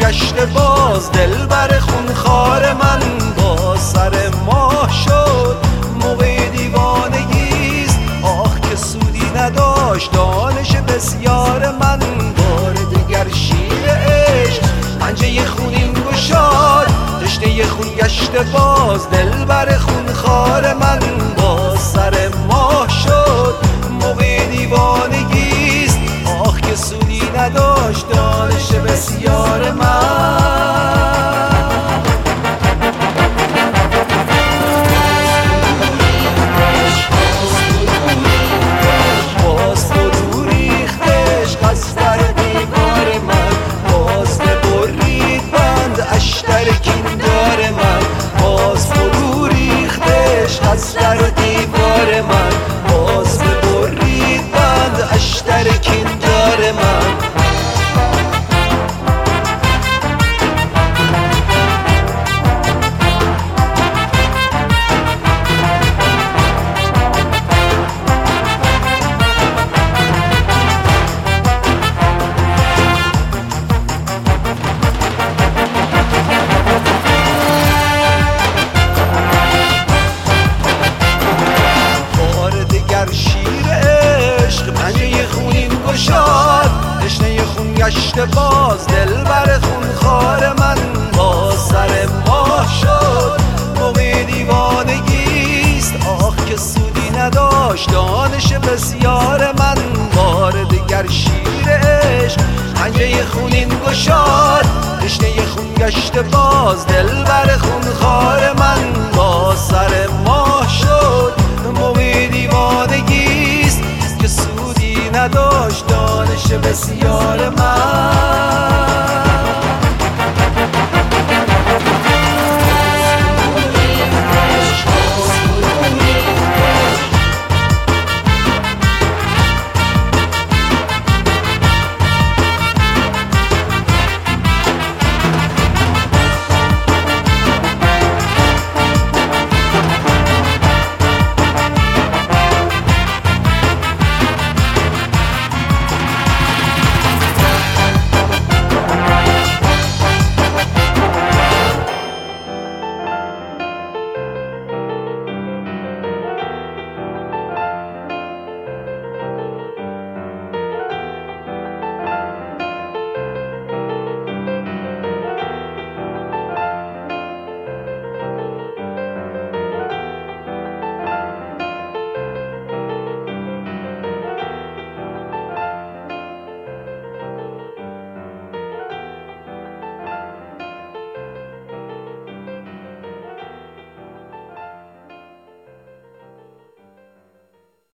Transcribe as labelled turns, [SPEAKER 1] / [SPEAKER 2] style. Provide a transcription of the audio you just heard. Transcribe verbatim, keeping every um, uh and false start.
[SPEAKER 1] گشته باز دل بر خونخوار من با سر ماه شد. موقع دیوانگیست آخ که سودی نداشت دانش بسیار من. بار دگر شیر عشق پنجه خونین گشاد تشنه خون گشته باز دل بر خونخوار من با سر ماه شد. موقع دیوانگیست آخ که سودی نداشت دانش بسیار من. باز فرو ریختش از در دیوار من باز ببرید بند اشتر کیندار من. باز فرو ریختش از در دیوار من باز ببرید بند اشتر کیندار من. تشنه خون گشته باز دل بر خونخوار من با سر ماه شد. موقع دیوانگیست آخ که سودی نداشت دانش بسیار من. بار دگر شیر عشق پنجه خونین گشاد تشنه خون گشته باز دل بر خونخوار من با سر ماه شد. موقع دیوانگیست که سودی نداشت دانش بسیار من.